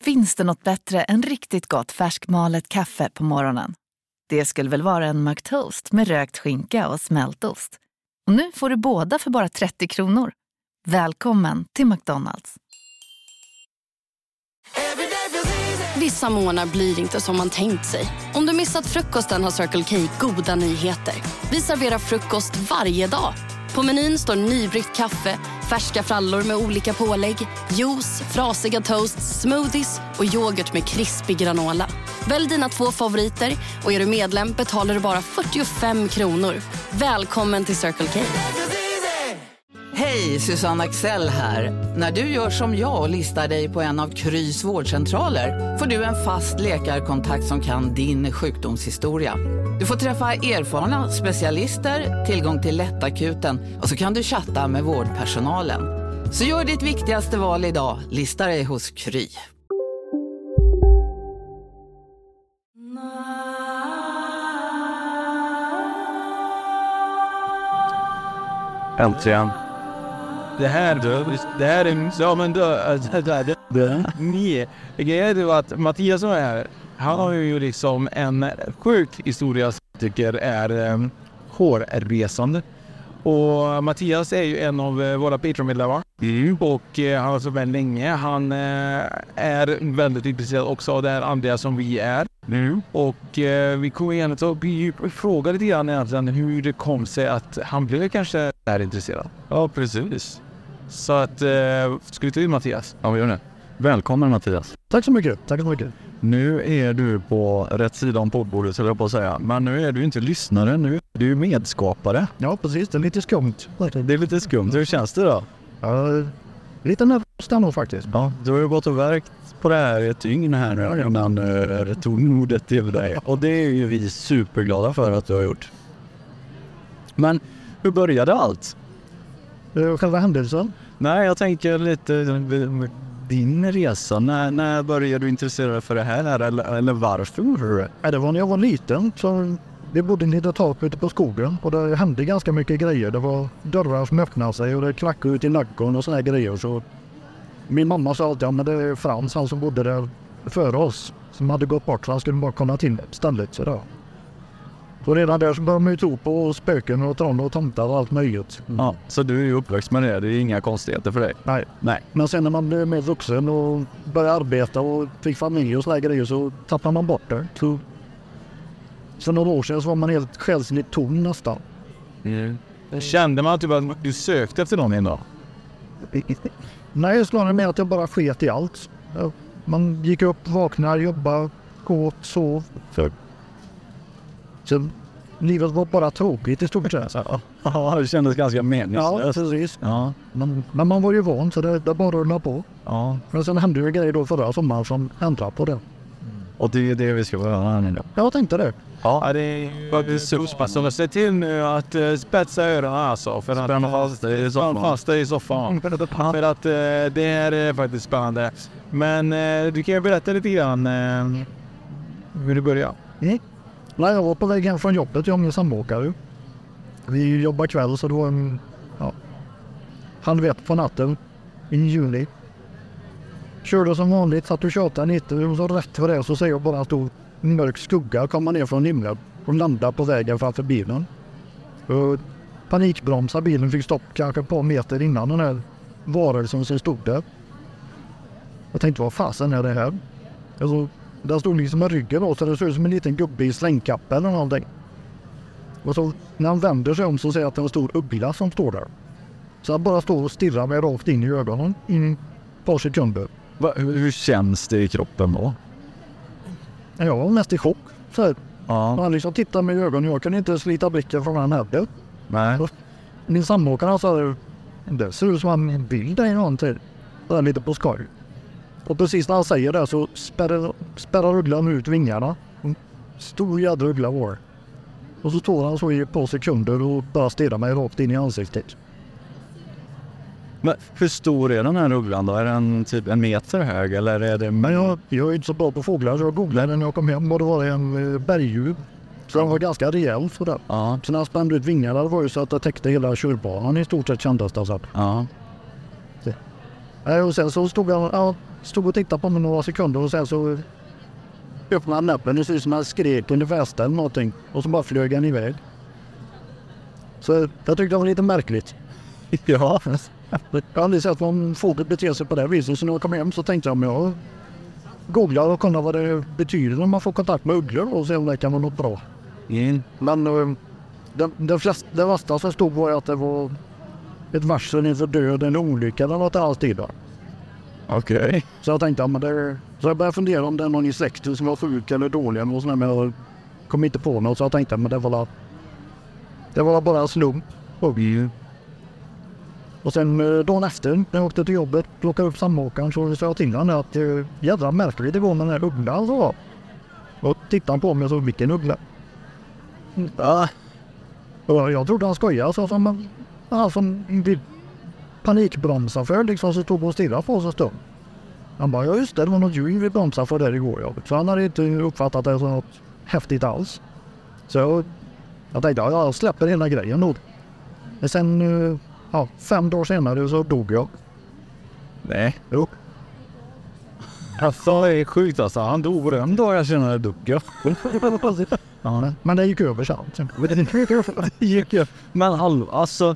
Finns det något bättre än riktigt gott färskmalet kaffe på morgonen? Det skulle väl vara en McToast med rökt skinka och smältost. Och nu får du båda för bara 30 kronor. Välkommen till McDonald's. Vissa månader blir inte som man tänkt sig. Om du missat frukosten har Circle K goda nyheter. Vi serverar frukost varje dag. På menyn står nybryggt kaffe, färska frallor med olika pålägg, juice, frasiga toasts, smoothies och yoghurt med krispig granola. Välj dina 2 favoriter och är du medlem betalar du bara 45 kronor. Välkommen till Circle K. Hej, Susanne Axel här. När du gör som jag och listar dig på en av Krys vårdcentraler får du en fast läkarkontakt som kan din sjukdomshistoria. Du får träffa erfarna specialister, tillgång till lättakuten och så kan du chatta med vårdpersonalen. Så gör ditt viktigaste val idag, lista dig hos Kry. Äntligen. Det här är ja men nej. Det är ju att Mattias som är här, han har ju liksom en sjuk historia som jag tycker är hårresande. Och Mattias är ju en av våra Patreon-medlemmar. Och han har så väldigt länge. Han är väldigt intresserad också av det här andra som vi är. Och vi kommer igen och fråga lite grann egentligen hur det kom sig att han blev kanske där intresserad. Ja, precis. Så att, ska vi ta in Mattias? Ja, vi gör det. Välkommen Mattias. Tack så mycket. Nu är du på rätt sida om poddbordet, så jag på att säga. Men nu är du inte lyssnare, nu är du medskapare. Ja, precis. Det är lite skumt. Det är lite skumt. Hur känns det då? Ja, lite nervöst nog faktiskt. Ja, du har ju gått och verkt på det här ett dygn här nu innan det tog ordet till dig. Och det är ju vi superglada för att du har gjort. Men hur började allt? Själva händelsen? Nej, jag tänker lite din resa. När började du intressera dig för det här? Eller varför? Det var när jag var liten. Så vi bodde i en liten tak ute på skogen. Och det hände ganska mycket grejer. Det var dörrar som öppnade sig och det klackade ut i nacken och såna här grejer. Så min mamma sa alltid, ja men det är Frans, han som bodde där före oss, som hade gått bort, så han skulle bara komma till stället. Så redan där så började man ju tro på spöken och troll och tomtar och allt möjligt. Ja, så du är ju uppväxt med det är inga konstigheter för dig? Nej. Men sen när man blev mer vuxen och började arbeta och fick familj och sådär grejer så tappade man bort det. Så sen några år sedan så var man helt själsligt tom nästan. Kände man att du sökte efter någon idag? Nej, snarare med att jag bara sket i allt. Man gick upp, vaknade, jobbade, åt, sov. Så livet var bara tråkigt i stort sett. Ja, det kändes ganska meningslöst. Ja, precis. Ja. Men man var ju van så det bara rullade på. Ja. Men sen hände ju grejer då förra sommaren som ändrade på det. Och det är det vi ska göra här nu. Jag tänkte det. Ja, det är ju superspännande. Se till nu att spetsa öronen alltså. För att spänna fast dig i soffan. För att det är faktiskt spännande. Men du kan ju berätta lite grann hur det började. Nej, jag var på väg hem från jobbet, jag och min samåkare. Vi jobbar kväll så det var en halv ett på natten i juni. Körde som vanligt, satt och tjatade lite och så rätt för det så ser jag bara en stor mörk skugga komma ner från himlen och landa på vägen framför bilen. Och panikbromsa bilen, fick stopp kanske ett par meter innan den här varelsen som stod där. Jag tänkte, vad fasen är det här? Alltså, där stod liksom en ryggen då, så det såg ut som en liten gubbe i slängkappa eller någonting. Och så när han vänder sig om så ser jag att det är en stor uggla som står där. Så han bara står och stirrar mig rakt in i ögonen i ett par sekunder. Hur känns det i kroppen då? Jag var mest i chock. Så här. Ja. Han liksom tittade mig i ögonen och jag kunde inte slita blicken från den här. Nej. Min samåkare sa det ser ut som han vill dig någonting. Det är lite på skoj. Och precis när han säger det så spärrar ugglan ut vingarna. Stor jädra uggla var. Och så står han så i ett par sekunder och bara stirrar mig rakt in i ansiktet. Men hur stor är den här ugglan då? Är den typ en meter hög eller är det... Men jag är inte så bra på fåglar så jag googlade när jag kom hem och det var en berguv. Så den var ganska rejäl sådär. Ja. Så när han spände ut vingarna det var ju så att det täckte hela körbanan i stort sett kändes det så. Ja. Och sen så stod han, stod och tittade på mig några sekunder och sen så öppnade han näppen. Det ser ut som han skrek under västen eller någonting. Och så bara flög han iväg. Så jag tyckte det var lite märkligt. Ja. Jag har aldrig sett någon fågel bete sig på det viset. Så när jag kom hem så tänkte jag om jag googlar och kollar vad det betyder när man får kontakt med ugglor och se om det kan vara något bra. Men det värsta som stod var att det var ett varsel inför död, en olycka eller något alltid. Okej. Så jag tänkte, så jag började fundera om det är någon i släkten som var sjuk eller dålig och sådär, men jag kom inte på något. Så jag tänkte, men det var bara en slump. Och sen dagen efter när jag åkte till jobbet, plockade upp samåkaren, så sa jag till honom att jädra märkligt det går med den här ugglan. Så. Och tittade han på mig och så, vilken uggla? Ja. Och jag trodde han skojade, så som han som panikbromsar för liksom, så stod och stirrade på oss en stund. Han bara, ja just det var något djur vi bromsade för där igår. Ja. Så han hade inte uppfattat det som något häftigt alls. Så jag tänkte, ja, jag släpper hela grejen nog. Men sen, 5 dagar senare så dog jag. Nej. Jo. Alltså det är sjukt alltså. Han dog en dag senare dog jag. Ja, men det gick över sen. Det gick över. Men alltså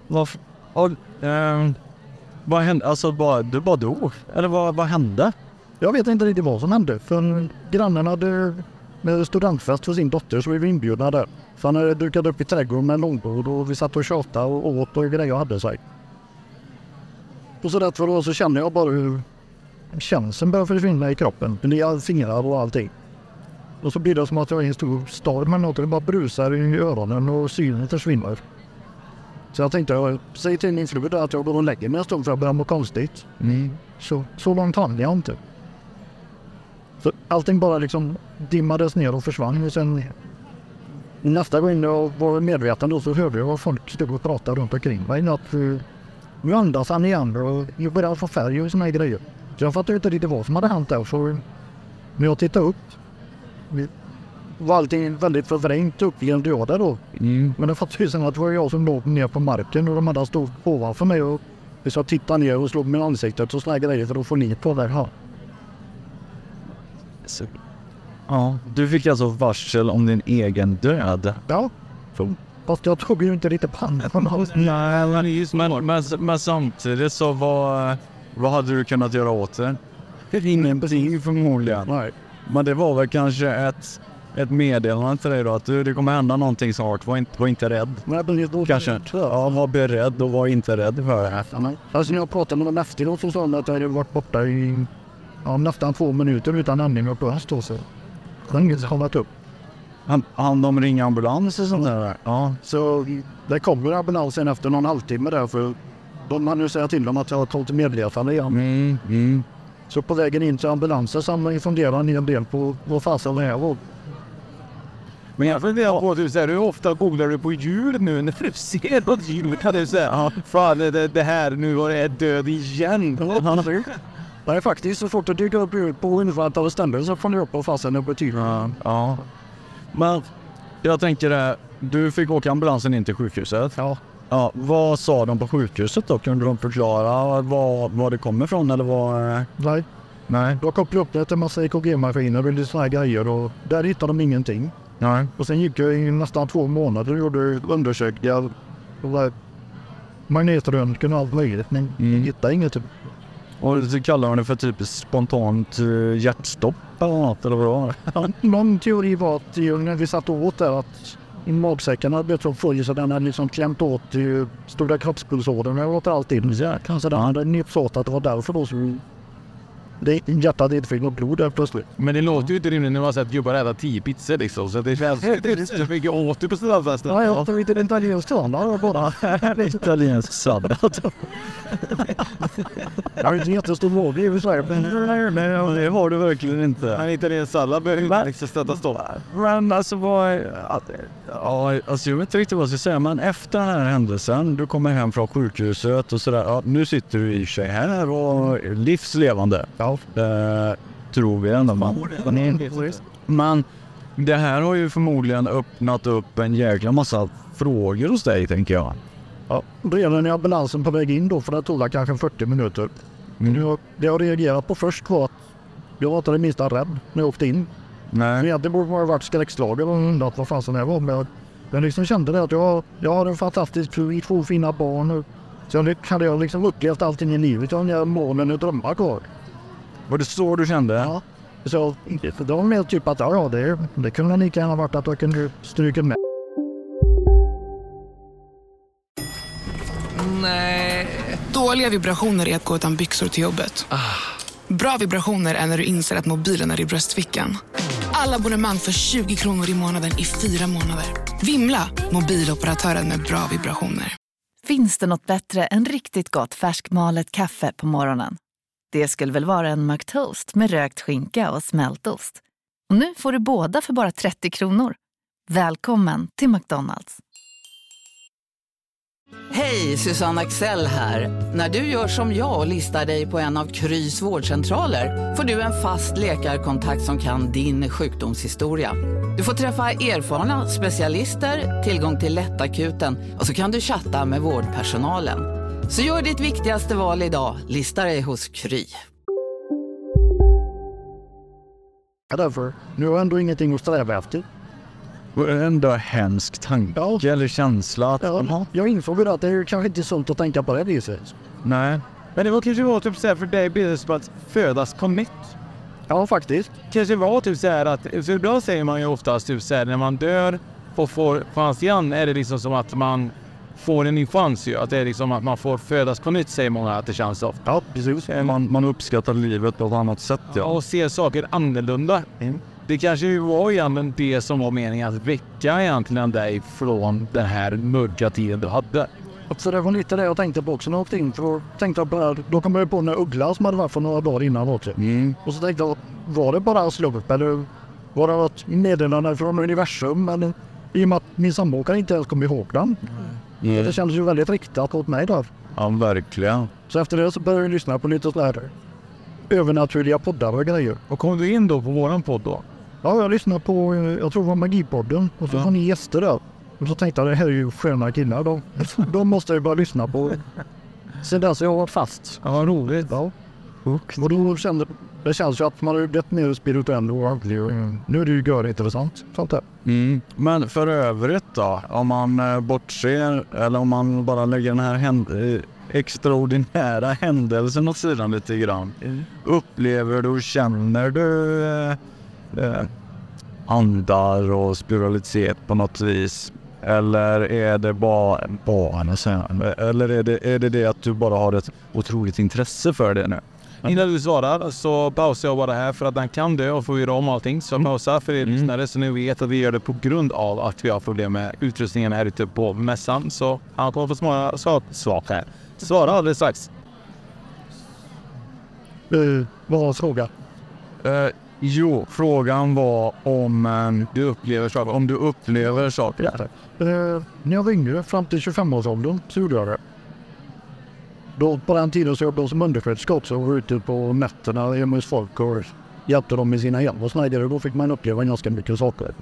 vad hände? Alltså du bara dog? Eller vad hände? Jag vet inte riktigt vad som hände. För grannen hade med studentfest för sin dotter så vi var inbjudna där. Så han hade dukat upp i trädgården med en långbord och vi satt och tjatade och åt och grejer hade sig. Och så därför då så kände jag bara hur känslan började försvinna i kroppen. Det fingrar och allting. Och så blir det som att jag är i en stor storm med något. Det bara brusar i öronen och synen försvinner. Så jag tänkte, jag säger till min fru att jag går och lägger mig en stund för att börja må konstigt. Så långt hann jag inte. Så allting bara liksom dimmades ner och försvann. Och sen nästa gång jag var medveten då så hörde jag vad folk stod och pratade runt omkring mig. Att nu andas han igen och jag började få färg och såna här grejer. Så jag fattade inte riktigt vad som hade hänt där. Så när jag tittade upp var allting väldigt förvrängt upp i en döda då. Men det fattade ju sen att det var jag som låg ner på marken och de andra stod ovanför mig och jag tittade ner och slog med ansiktet och såna här grejer för att få ner på det här. Ja, du fick alltså varsel om din egen död. Ja, fast jag tog ju inte riktigt pannan. Men samtidigt så vad hade du kunnat göra åt det? Ingenting förmodligen. Nej. Men det var väl kanske ett meddelande till dig då att det kommer hända någonting snart. Var inte rädd. Kanske. Ja, var beredd och var inte rädd för det. Alltså när jag pratade med dem efteråt så sa de att jag hade varit borta i nästan 2 minuter utan andning och bröst då så. Det har inget kommit upp. Han de ringer ambulans och sånt där? Ja, så det kommer ambulansen efter någon halvtimme där för de har nu säga till dem att jag har tagit medvetande igen. Så på vägen in till ambulansen så man funderar en del på vad fasen det här var. Men jag funderar på att hur ofta googlar du på djur nu när du ser något djur? Kan du säga, fan det här, nu var det död igen. Det är faktiskt så fort det dyker upp på ungefär av ställen så får du upp på fasen det betyder. Ja. Men jag tänker du fick åka ambulansen in till sjukhuset. Ja. Ja, vad sa de på sjukhuset då? Kunde de förklara var det kommer ifrån eller vad? Nej. Då kopplade upp det till en massa EKG-maskiner och såna här grejer och där hittade de ingenting. Nej. Och sen gick jag i nästan 2 månader och gjorde undersökningar. Magnetröntgen och allt möjligt men hittade inget. Och så kallar man det för typ spontant hjärtstopp eller något eller vad? Ja, någon teori var att när vi satt åt där att i magsäcken hade blivit så full så den hade liksom klämt åt stora kroppspulsådern och åt allt in. Så kanske den hade nyps åt att det var därför då så hjärtat inte fick något blod där plötsligt. Men det låter ju inte rimligt när man har sett gubbar äta 10 pizzor liksom. Så det känns så mycket 80% av festen. Ja, jag tar inte en italiensk standard bara. Italiensk sallad. Jag har inte jättestor våg i Sverige. Men det har du verkligen inte. En italiensk sallad behöver inte liksom stötta stopp. Men alltså alltså jag vet inte riktigt vad jag ska säga. Men efter den här händelsen, du kommer hem från sjukhuset och sådär. Ja, nu sitter du i sig här och livslevande. Ja. Tror vi ändå man. Men det här har ju förmodligen öppnat upp en jäkla massa frågor hos dig tänker jag. Ja, redan i ambulansen på väg in då för det tog kanske 40 minuter. Det jag reagerat på först var att jag var inte det minsta rädd när jag åkte in. Nej. Egentligen borde man ha varit skräckslagen och undrat vad fan som det var. Men jag liksom kände det att jag har en fantastisk fru, 2 fina barn. Så hade jag liksom upplevt allting i livet. Jag har målen och drömmar kvar. Var det så du kände? Ja. Så det var mer typ att det kunde lika gärna varit att jag kunde stryka med. Nej. Dåliga vibrationer är att gå utan byxor till jobbet. Bra vibrationer är när du inser att mobilen är i bröstfickan. Alla abonnemang för 20 kronor i månaden i 4 månader. Vimla, mobiloperatören med bra vibrationer. Finns det något bättre än riktigt gott färskmalet kaffe på morgonen? Det skulle väl vara en McToast med rökt skinka och smältost. Och nu får du båda för bara 30 kronor. Välkommen till McDonald's. Hej, Susanne Axel här. När du gör som jag och listar dig på en av Krys vårdcentraler får du en fast läkarkontakt som kan din sjukdomshistoria. Du får träffa erfarna specialister, tillgång till lättakuten och så kan du chatta med vårdpersonalen. Så gör ditt viktigaste val idag, lista dig hos Kry. Därför, nu har jag ändå ingenting att sträva efter. Var det ändå en hemsk tanke eller känsla? Att, jag insåg att det är kanske inte sunt att tänka på det viset. Nej. Men det var kanske var typ så här för dig blir det som att födas på nytt. Ja, faktiskt. Kanske var typ så här att, så ibland säger man ju oftast typ så här, när man dör och får chans igen är det liksom som att man får en ny chans ju. Att det är liksom att man får födas på nytt, säger många att det känns så. Ja, precis. Man uppskattar livet på ett annat sätt. Ja. Och ser saker annorlunda. Det kanske ju var egentligen det som var meningen att väcka egentligen dig från den här mörka tiden du hade. Så det var lite det jag tänkte på också när jag åkte in. För tänkte jag bara, då kom jag på en uggla som hade varit för några dagar innan också. Och så tänkte jag, var det bara en slump eller var det något meddelande från universum? Eller, i och med att min sambockare inte ens kom ihåg den. Det kändes ju väldigt riktat åt mig där. Ja, verkligen. Så efter det så började jag lyssna på lite sådär övernaturliga poddar och grejer. Och kom du in då på våran podd då? Ja, jag lyssnade på, jag tror det var Magipodden. Och så var ni gäster där. Och så tänkte jag, det här är ju sköna killar då. De måste jag bara lyssna på. Sen där så jag var fast. Ja, roligt. Ja. Och då kände det känns ju att man har blivit mer spirituell och andlig. Nu är det ju intressant. Sånt där. Men för övrigt då, om man bortser eller om man bara lägger den här extraordinära händelsen åt sidan lite grann. Upplever du och känner du andar och spiritualitet på något vis? Eller är det bara eller är det att du bara har ett otroligt intresse för det nu? Innan du svarar så pausar jag bara här för att den kan dö och får göra om allting. Så pausa för er lyssnare så ni vet att vi gör det på grund av att vi har problem med utrustningen här ute på mässan. Så han kommer få svar här. Svara alldeles strax. Vad var frågan? Jo, frågan var om du upplever saker. När jag var yngre, fram till 25-årsåldern, så gjorde jag det. Då, på den tiden så jobbade jag som undersköterska också och var ute på nätterna hemma hos folk och hjälpte dem med sina hem och sådär. Då fick man uppleva ganska mycket saker.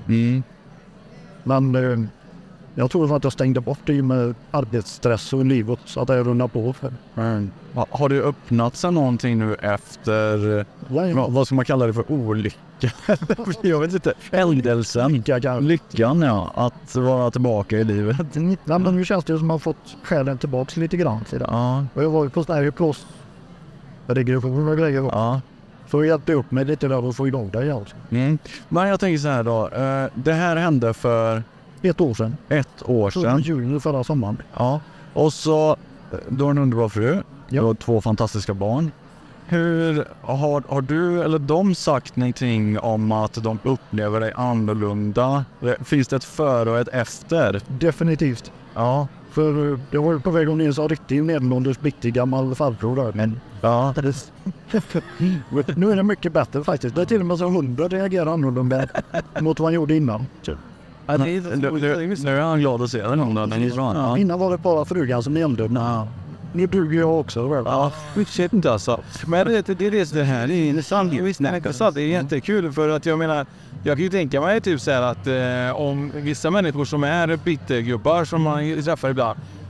Men jag tror att jag stängde bort det med arbetsstress och livet så att jag rullar på. Har det öppnat sig någonting nu efter, vad ska man kalla det för, olycka? Jag vet inte. Händelsen. Lyckan, ja. Att vara tillbaka i livet. Nej, men nu känns det som att man fått själen tillbaka lite grann. Ja. Och jag var ju på sådana här plås. Regression och grejer. Ja. Så jag hjälpte upp mig lite där och få igång det igen. Men jag tänker så här då. Det här hände för 1 år sedan. 1 år sedan. Juni förra sommaren. Ja. Och så, du har en underbar fru. Ja. Du har 2 fantastiska barn. Hur har du eller de sagt någonting om att de upplever dig annorlunda? Finns det ett före och ett efter? Definitivt. Ja. För det var ju på väg om ni en så riktigt medelålders bitig gammal farbror där. Men ja. Nu är det mycket bättre faktiskt. Det är till och med så 100 reagerar annorlunda mot vad han gjorde innan. Nu är han glad att se den någon. Ja. Innan var det bara frugan som nämnde. Ni duger jag också. Väl? Ja, shit inte alltså. Men det är det här. Det är intressant. Det är jättekul för att jag menar, jag kan ju tänka mig typ så här att om vissa människor som är bittergubbar som man träffar ibland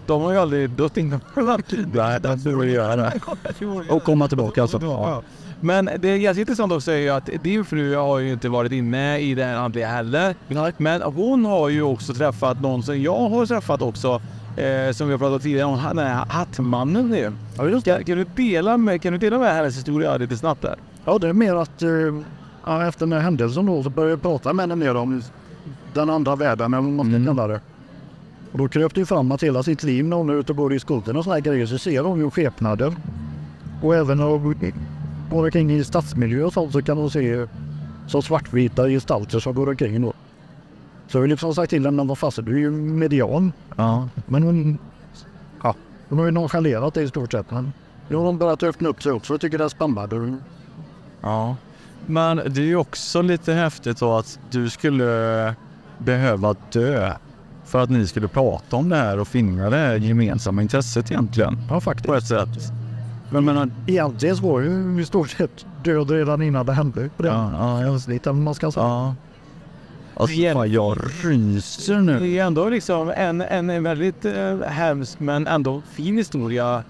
De har ju aldrig dött innan. Nej, det får vi göra det. Och komma tillbaka alltså. Ja. Men det är ganska intressant också är ju att din fru har ju inte varit inne i det här andliga heller. Nej. Men hon har ju också träffat någon som jag har träffat också. Som vi har pratat tidigare om, den här hattmannen nu. Ja, kan du dela med hennes historia lite snabbt där? Ja, det är mer att efter den här händelsen då så började jag prata med henne mer om den andra världen, eller vad man ska kalla det. Och då kröp det ju fram att hela sitt liv när hon är ute och går i skogen och såna här grejer så ser hon ju skepnader. Och även när hon går omkring i stadsmiljö och sånt så kan hon se så svartvita gestalter som går omkring då. Så jag har liksom sagt till henne att fast du är ju median. Ja. Men hon har ju nonchalerat det i stort sett. Men nu har hon börjat öppna upp sig också och tycker det är spännande. Ja. Men det är ju också lite häftigt då att du skulle behöva dö för att ni skulle prata om det här och finna det här gemensamma intresset egentligen. Ja, faktiskt. På ett sätt. Men egentligen så var ju i stort sett död redan innan det hände. På den. Ja, jag vet inte man ska säga. Ja. Alltså, jag ryser nu. Det är ändå liksom en väldigt hemsk men ändå fin historia.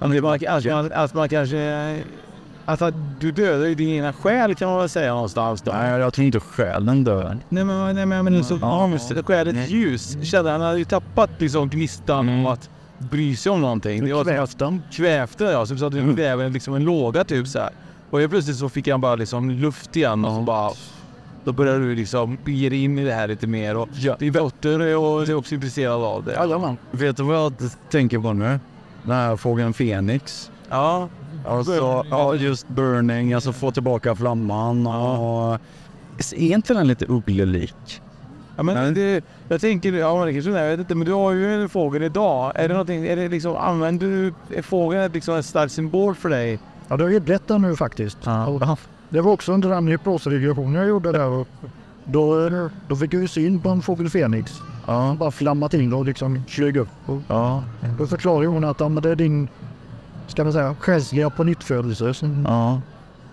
Att man kanske... Att du dödar ju din ena själ kan man väl säga någonstans då. Nej, jag tror inte själen dör. Nej men så själets ljus. Kände han hade ju tappat liksom gnistan om att bry sig om någonting. Kväfte, ja. Så att du kväver liksom en låga typ så här. Och plötsligt så fick han bara liksom luft igen och så bara... Då börjar du liksom ge dig in i det här lite mer och det är bättre och är också intresserad av det. Ja, vet du vad jag tänker på nu? Den här fågeln Fenix. Ja. Alltså, ja, just burning, alltså få tillbaka flamman och... Är inte den lite ugglelik? Ja, men jag tänker, ja det kanske jag vet inte, men du har ju en fågel idag. Är det någonting, är det liksom, använder du fågeln liksom en stark symbol för dig? Ja, det har ju blivit nu faktiskt. Ja. Det var också under den hypnosregressionen jag gjorde där. Och då fick jag ju syn på en fågel Fenix. Ja. Bara flammat in och liksom flög upp. Och då förklarade hon att det är din, ska man säga, själsliga på nyttfödelse. Ja.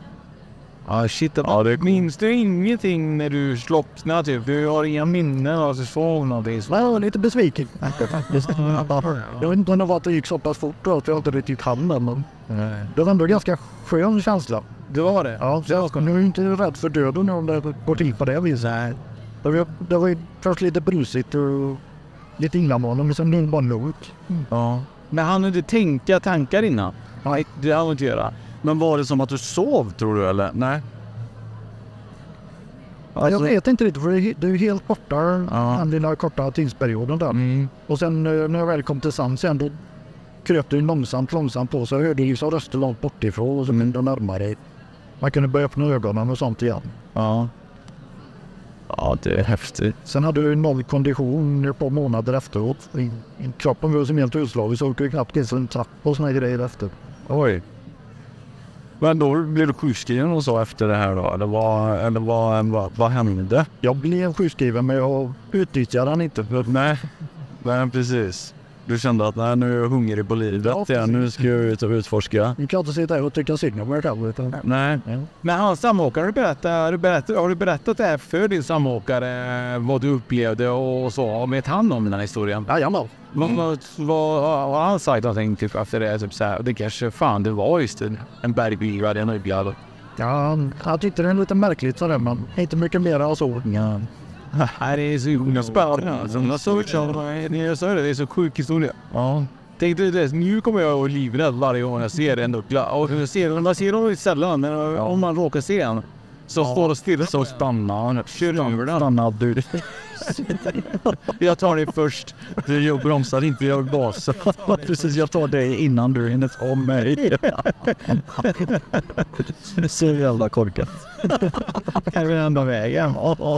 Ja, shit. Ja, minns du ingenting när du slocknade typ? Du har inga minnen av att såg någonting? Jag var lite besviken. Jag vet inte om det var att det gick så pass fort då, att jag inte riktigt hann det, men det var ändå en ganska skön känsla. Det var det? Ja, så nu är jag inte rädd för döden nu om det går till på det viset. Det var ju först lite brusigt och lite illamående, men sen nu bara lugnt. Ja. Men hann du inte tänka tankar innan? Nej, det hann du inte göra. Men var det som att du sov, tror du, eller? Nej. Alltså, jag vet inte riktigt, för det är ju helt borta, den lilla korta tidsperioden där. Och sen när jag väl kom till sans sen, då kröp det långsamt på, så jag hörde ju så röster långt bortifrån och så mindre närmare. Man kunde börja öppna ögonen och sånt igen. Ja. Ja, det är häftigt. Sen hade jag noll kondition ett par månader efteråt. Kroppen var som helt utslagen, så jag kunde knappt gå en trapp och såna grejer efter. Oj. Men då blev du sjukskriven och så efter det här då? Eller vad hände? Jag blev sjukskriven, men jag utnyttjade den inte. Nej, precis. Du kände att nu är jag hungrig på livet igen, nu ska jag ut och utforska. Du kan inte sitta här och tycka synd om mig själv. Nej. Men hans samåkare, har du berättat det här för din samåkare, vad du upplevde och så? Vet han om den här historien? Jajamän. Vad har han sagt någonting typ efter det? Typ så här, det kanske fan det var just en bergbyggare, en öglad. Ja, jag tyckte det är lite märkligt sådär, men inte mycket mer än så. Ja. Det är så spännande. Jag sa det är så sjuk historia. Ja. Tänkte det, nu kommer jag att livrädd varje gång jag ser en ögla. Och man ser dem lite sällan, men om man råkar se en så står det stilla. Så stannar du. Jag tar det först. Jag bromsar inte, jag gasar. Precis, jag tar dig innan du hinner ta mig. Det är så jävla korkat. Kan vi ändå vägen?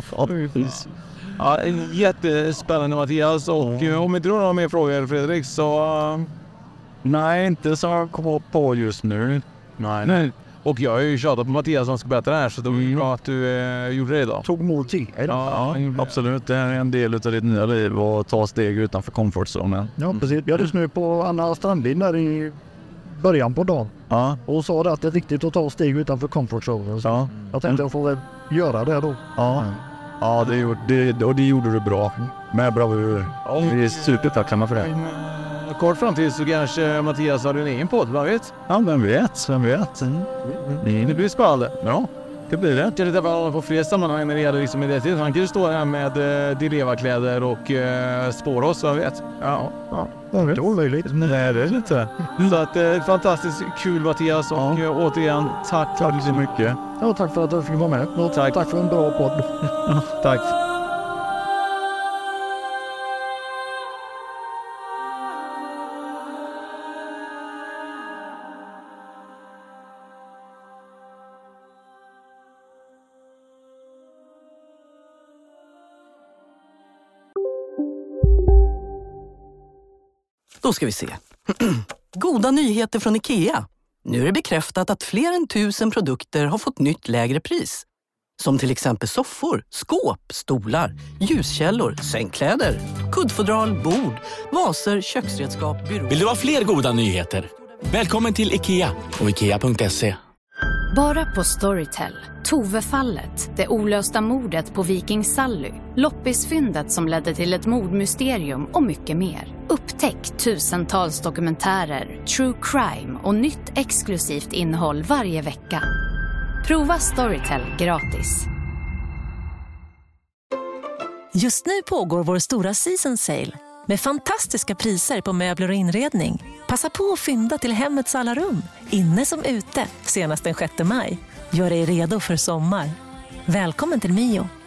Ja, jättespännande Mattias. Och om inte du har några mer frågor Fredrik så... Nej, inte så jag kommer på just nu. Nej. Och jag har ju tjatat på Mattias som ska berätta det här, så det var bra att du gjorde det idag. Tog mod till. Ja, absolut. Det är en del av ditt nya liv och ta steg utanför komfortzonen. Ja, precis. Jag lyssnade på Anna Strandlind där i början på dagen. Ja. Och sa det att det är viktigt att ta steg utanför komfortzonen. Ja. Jag tänkte jag får väl göra det då. Ja, det gjorde du bra. Med bravur. Vi är supertacksamma för det. Kort framtid så kanske Mattias har en egen podd, vad vet? Ja, vem vet. Det blir spännande. Ja, det blir det. Jag vet att på fler sammanhang när det gäller liksom identitet. Han kan ju stå här med Dileva-kläder och spåra oss, vad vet? Ja, det är omöjligt. Nej, det är lite. Så att fantastiskt kul Mattias och återigen tack så mycket. Ja, tack för att du fick vara med. Och tack för en bra podd. Tack. Då ska vi se. Goda nyheter från IKEA. Nu är det bekräftat att fler än 1000 produkter har fått nytt lägre pris. Som till exempel soffor, skåp, stolar, ljuskällor, sängkläder, kuddfodral, bord, vaser, köksredskap, byråer. Vill du ha fler goda nyheter? Välkommen till IKEA och IKEA.se. Bara på Storytel. Tove-fallet, det olösta mordet på Viking Sally, loppisfyndet som ledde till ett mordmysterium och mycket mer. Upptäck tusentals dokumentärer, true crime och nytt exklusivt innehåll varje vecka. Prova Storytel gratis. Just nu pågår vår stora season sale med fantastiska priser på möbler och inredning. Passa på att fynda till hemmets alla rum, inne som ute, senast den 6 maj. Gör dig redo för sommar. Välkommen till Mio.